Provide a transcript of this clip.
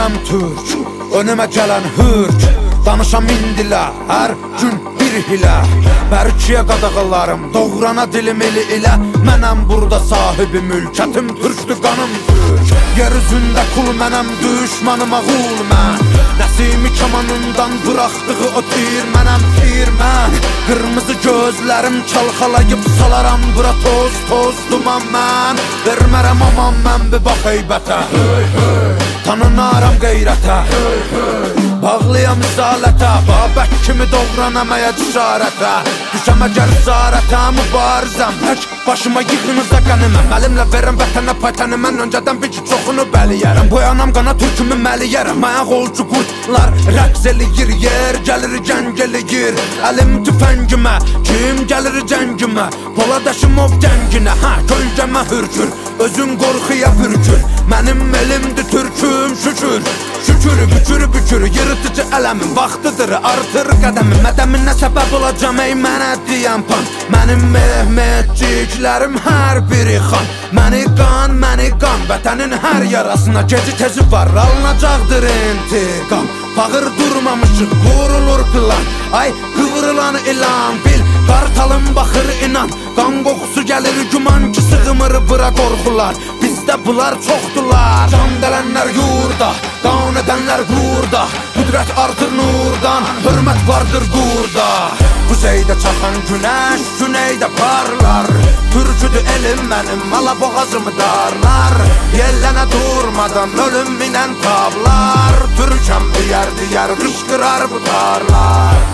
mənəm türk, önümə gələn hürk. Danışam indilə, hər gün bir hilə. Bərkiyə qadağalarım, doğrana dilim eli ilə. Mənəm burada sahibi mülkətim, türkdür qanım türk. Yer üzündə kul mənəm, düşmanıma qul mən. Nəsimi kamanından bıraxdığı o tir mənəm, tir mən. Qırmızı gözlərim çalxalayıb salaram bura toz, toz duman mən. Vermərəm aman mən bir bax heybətə, tanınaram qeyrətə, bağlıyam izalətə, babək kimi doğranamaya cüsarətə. Düşəm əgər zarətə, mübarizəm, tək başıma yığınıza qəniməm. Əlimlə verəm vətənə paytəni, mən öncədən bir ki çoxunu bəliyərəm. Boyanam qana türkümü məliyərəm, ayaq olcu qurtlar rəqs eləyir, yer gəlir gəng eləyir. Əlim tüfəngimə, kim gəlir cəngimə, Poladaşımov gənginə, hə kölgəmə hürkür, özün qorxuya bürkür. Mənim elimdir türküm şükür, şükür, bükür, bükür, yırtıcı ələmin vaxtıdır, artır qədəmin. Mədəminə səbəb olacam ey mənə deyən pan. Mənim mehmetçiklərim hər biri xan. Məni qan, vətənin hər yarasına geci tezi var, alınacaqdır intiqam. Fağır durmamışıq, qurulur plan, ay qıvrılan ilan bil. Qartalım baxır inan, qan qoxusu gəlir güman ki sığmır bura qorxular. Bizdə bunlar çoxdular, can dələnlər yurda, qan edənlər burada. Qüdrət artır nurdan, hörmət vardır qurda. Kuzeydə çaxan günəş, güneydə parlar. Türküdür elim mənim, alaboğazımı darlar. Yellənə durmadan ölüm minən tablar. Türkəm deyər, qışqırar bu tarlar.